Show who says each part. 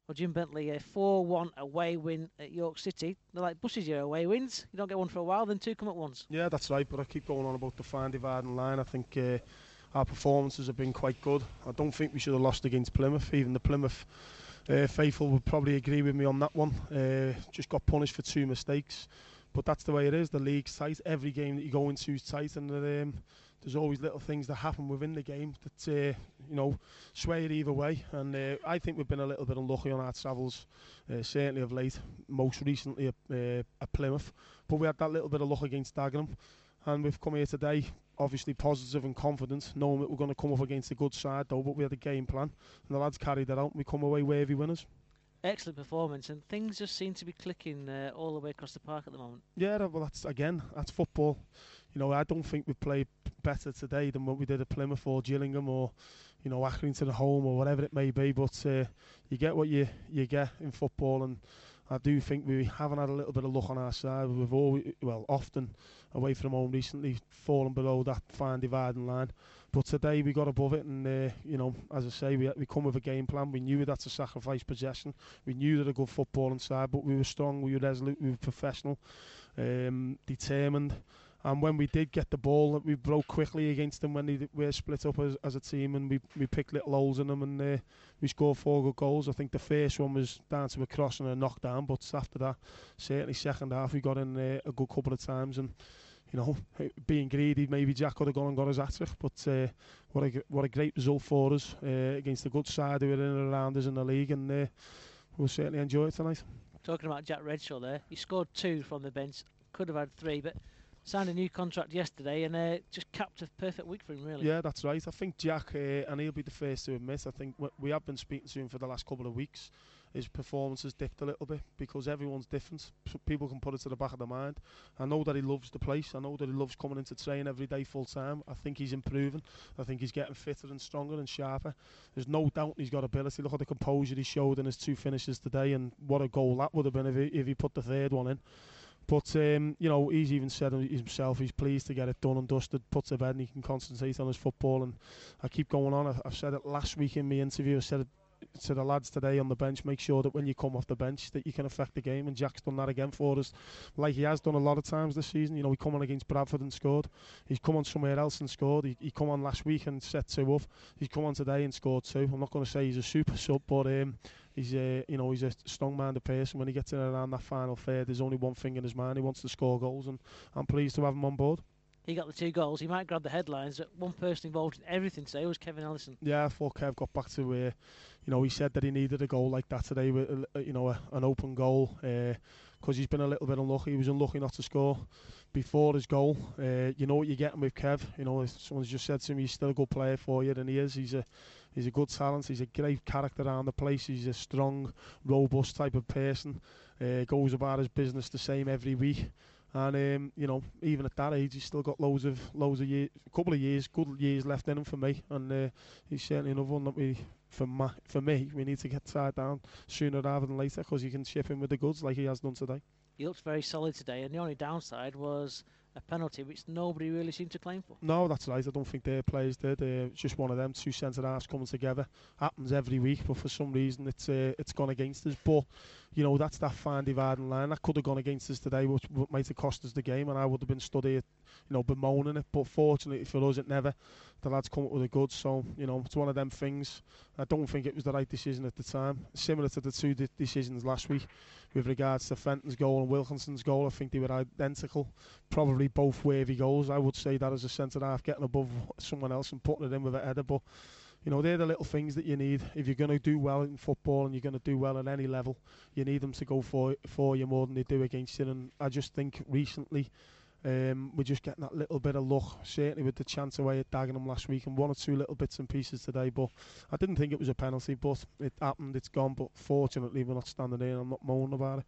Speaker 1: Well, Jim Bentley, a 4-1 away win at York City. They're like buses, your away wins. You don't get one for a while, then two come at once.
Speaker 2: Yeah, that's right, but I keep going on about the fine dividing line. I think our performances have been quite good. I don't think we should have lost against Plymouth. Even the Plymouth faithful would probably agree with me on that one. Just got punished for two mistakes. But that's the way it is. The league's tight. Every game that you go into is tight, and there's always little things that happen within the game that sway it either way. And I think we've been a little bit unlucky on our travels, certainly of late. Most recently at Plymouth, but we had that little bit of luck against Dagenham, and we've come here today, obviously positive and confident, knowing that we're going to come up against a good side though. But we had a game plan, and the lads carried that out, and we come away worthy winners.
Speaker 1: Excellent performance, and things just seem to be clicking all the way across the park at the moment.
Speaker 2: Yeah, well, that's football. I don't think we played better today than what we did at Plymouth or Gillingham or, Accrington at home or whatever it may be. But you get what you get in football, and I do think we haven't had a little bit of luck on our side. We've often away from home recently fallen below that fine dividing line. But today we got above it, and as I say, we come with a game plan. We knew that's a sacrifice possession. We knew they're a good footballing side, but we were strong, we were resolute, we were professional, determined. And when we did get the ball, we broke quickly against them when we were split up as a team, and we picked little holes in them, and we scored 4 good goals. I think the first one was down to a cross and a knockdown, but after that, certainly second half, we got in a good couple of times, and being greedy, maybe Jack could have gone and got his hat-trick, but what a great result for us against a good side who are in and around us in the league, and we'll certainly enjoy it tonight.
Speaker 1: Talking about Jack Redshaw there, he scored 2 from the bench, could have had 3, but signed a new contract yesterday and just capped a perfect week for him, really.
Speaker 2: Yeah, that's right. I think Jack, and he'll be the first to admit, I think we have been speaking to him for the last couple of weeks. His performance has dipped a little bit because everyone's different. So people can put it to the back of their mind. I know that he loves the place. I know that he loves coming into train every day full time. I think he's improving. I think he's getting fitter and stronger and sharper. There's no doubt he's got ability. Look at the composure he showed in his 2 finishes today, and what a goal that would have been if he put the 3rd one in. But, he's even said himself he's pleased to get it done and dusted, put to bed, and he can concentrate on his football. And I keep going on. I've said it last week in my interview. I said it to the lads today on the bench, make sure that when you come off the bench that you can affect the game, and Jack's done that again for us, like he has done a lot of times this season. He come on against Bradford and scored. He's come on somewhere else and scored. He come on last week and set 2 up. He's come on today and scored 2. I'm not going to say he's a super sub, but he's a strong-minded person. When he gets in around that final third, there's only one thing in his mind. He wants to score goals, and I'm pleased to have him on board.
Speaker 1: He got the 2 goals. He might grab the headlines, but one person involved in everything today was Kevin Ellison.
Speaker 2: Yeah, I thought Kev got back to where, he said that he needed a goal like that today, with an open goal, because he's been a little bit unlucky. He was unlucky not to score before his goal. You know what you're getting with Kev. Someone's just said to me, he's still a good player for you, and he is. He's a good talent. He's a great character around the place. He's a strong, robust type of person. Goes about his business the same every week. And even at that age, he's still got loads of years, good years left in him for me. And he's certainly another one that for me, we need to get tied down sooner rather than later, because he can chip in with the goods like he has done today.
Speaker 1: He looked very solid today, and the only downside was a penalty which nobody really seemed to claim for.
Speaker 2: No, that's right. I don't think their players did. It's just one of them, 2 centre-halves coming together. Happens every week, but for some reason it's gone against us. But that's that fine dividing line. That could have gone against us today, which might have cost us the game, and I would have been stood here, bemoaning it. But fortunately for us, it never. The lads come up with the goods, so it's one of them things. I don't think it was the right decision at the time. Similar to the 2 decisions last week with regards to Fenton's goal and Wilkinson's goal. I think they were identical, probably both worthy goals. I would say that as a centre half, getting above someone else and putting it in with a header. But they're the little things that you need if you're going to do well in football, and you're going to do well at any level. You need them to go for you more than they do against you. And I just think recently, we're just getting that little bit of luck, certainly with the chance away at Dagenham last week, and 1 or 2 little bits and pieces today. But I didn't think it was a penalty, but it happened, it's gone. But fortunately, we're not standing there and I'm not moaning about it.